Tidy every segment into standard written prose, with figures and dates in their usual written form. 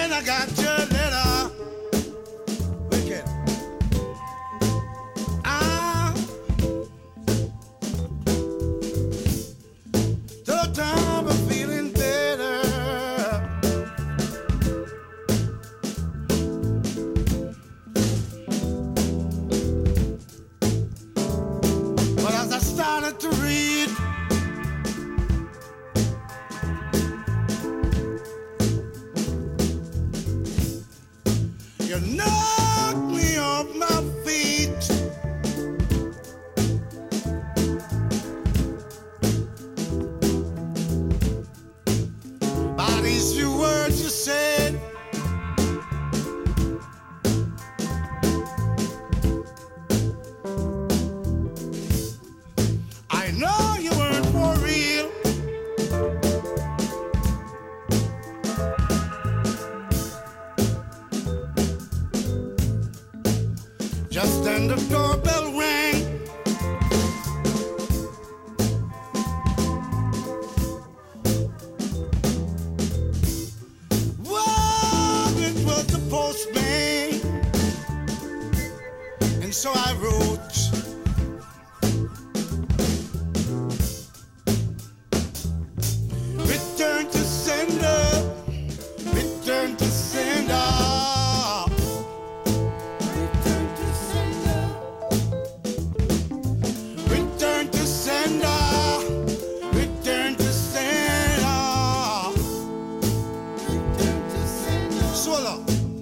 when I got your letter. Wicked. Third time I'm feeling better. But as I started to read, you knocked me off my feet. By these few words you said, I know you weren't for real. Just then the doorbell rang. Whoa, it was the postman. And so I wrote, return to sender, return to sender. Return to sender, return to sender. Swallow.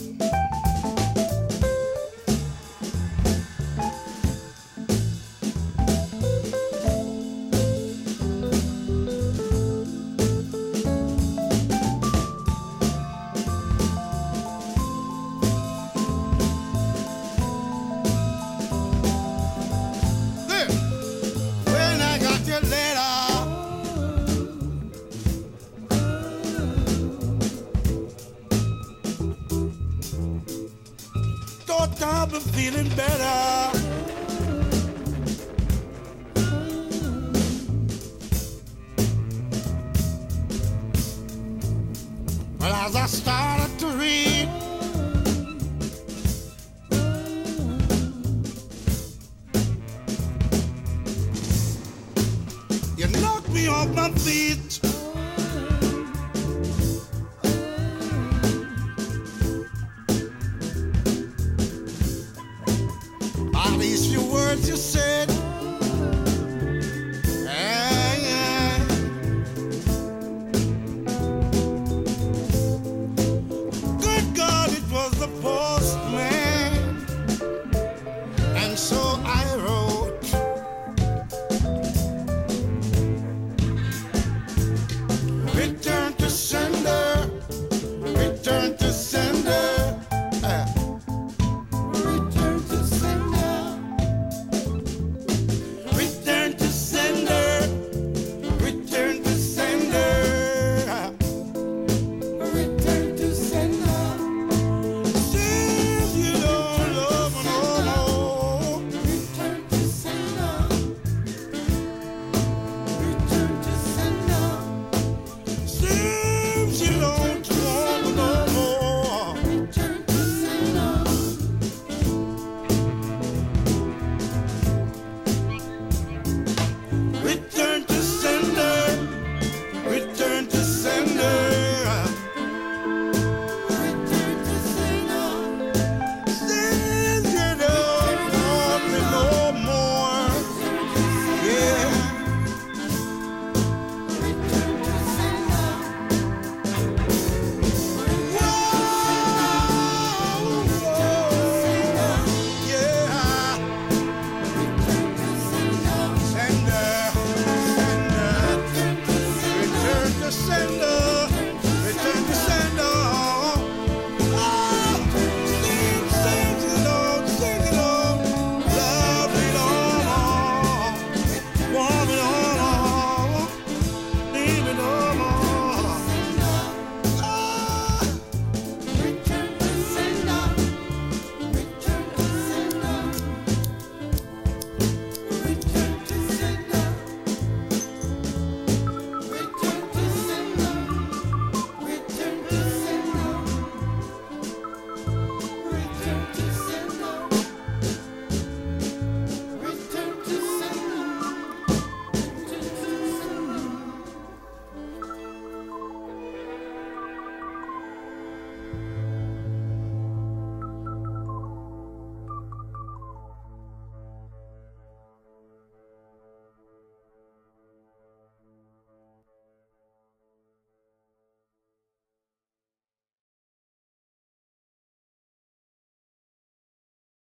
There. When I got your letter, thought I've been feeling better. Well, as I started to read, you knocked me off my feet.